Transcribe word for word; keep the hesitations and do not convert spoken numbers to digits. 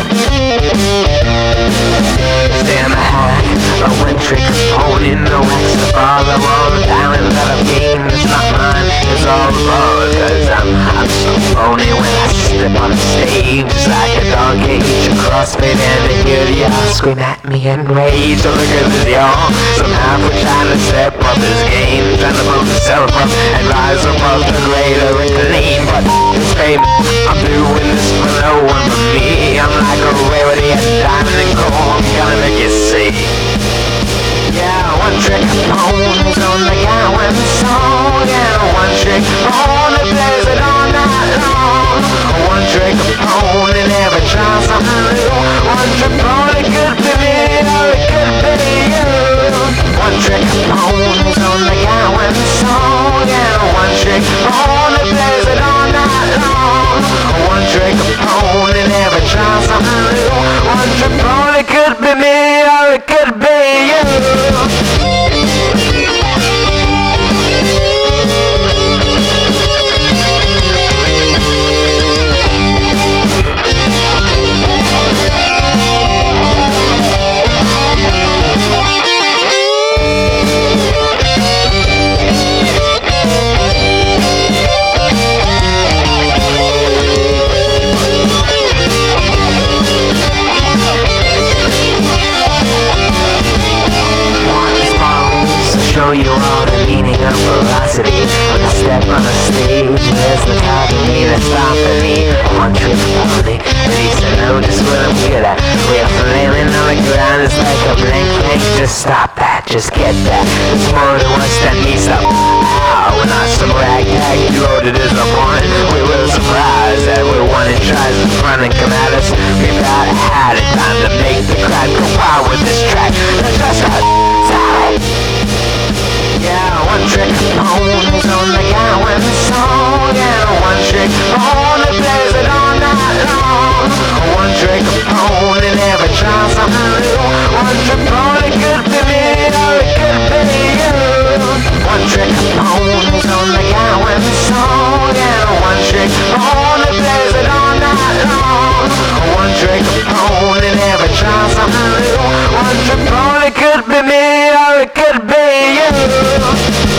Damn a hack, a one-trick pony, no extra bother. All the talent that I've gained is not mine, it's all abroad. Cause I'm, I'm so phony when I step on the stage. It's like a dog cage, a crossfit, and to hear the y'all scream at me in rage. So look at this y'all, somehow we're trying to step up this game, trying to move myself up and rise above the greater acclaim. But it's fame, I'm doing this for no one but me. I'm like a rarity, a diamond and gold, I'm gonna make you see. Yeah, one trick ponies on the guy when the song. Yeah, one trick pony plays it all night long. One trick pony never tries something new. One trick pony could be me or it could be you. One trick ponies on the guy when the song. Yeah, one trick pony plays it all night long. One trick pony never tries something new. One trick pony could be me or it could be you. Show you all the meaning of velocity. When I step on the stage, there's the top of me that's stopping me. One trick pony, at least I know just what I'm good at. We're flailing on the ground, it's like a blank can't just stop that, just get that. There's more than one that needs to. Ow, we're not some ragtag, you wrote it as a point. We were surprised that we're one and tries to front and come at us. We've about had it, time to make the crowd go wild with this track. Let's just go side. Yeah, one trick ponies on the guy when the song. Yeah, one trick pony plays it all night long. One trick pony never tries something new. One trick pony could be me or it could be you. One trick ponies on the guy when the song. Yeah, one trick pony plays it all night long. One trick pony never tries something new. One trick pony could be me or it could be you.